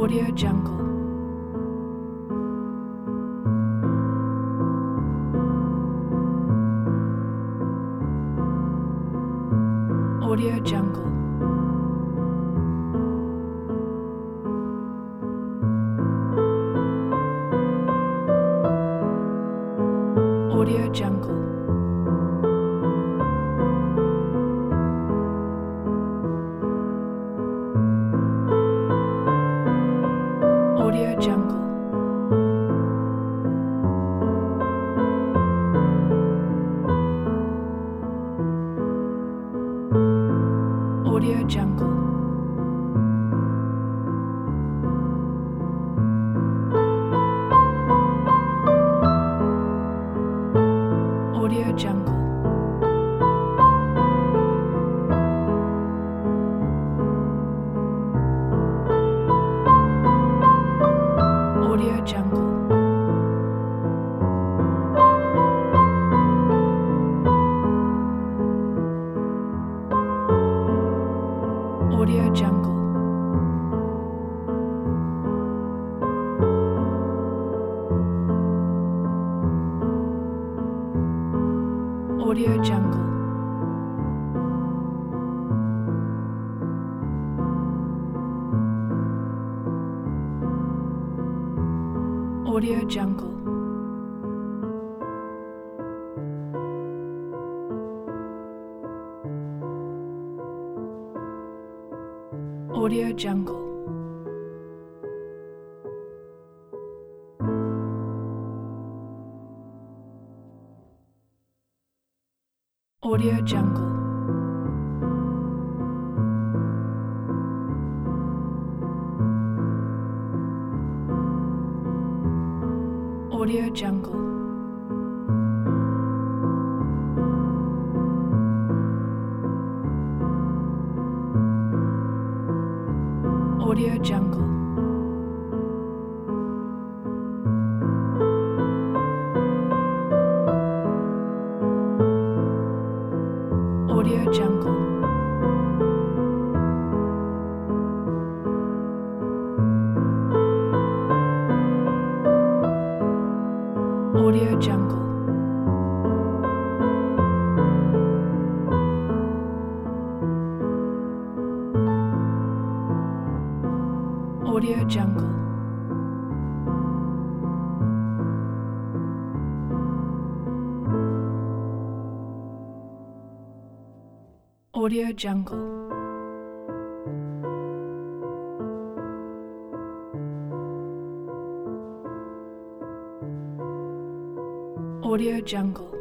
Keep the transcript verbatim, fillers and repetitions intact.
Audio Jungle. Audio Jungle. Audio Jungle. Audio Jungle. Audio Jungle. Audio Jungle. Audio Jungle. Audio Jungle. Audio Jungle. Audio Jungle. Audio Jungle. Audio Jungle. Audio Jungle. Audio Jungle. Audio Jungle. Audio Jungle. Audio Jungle. Audio Jungle. Audio Jungle.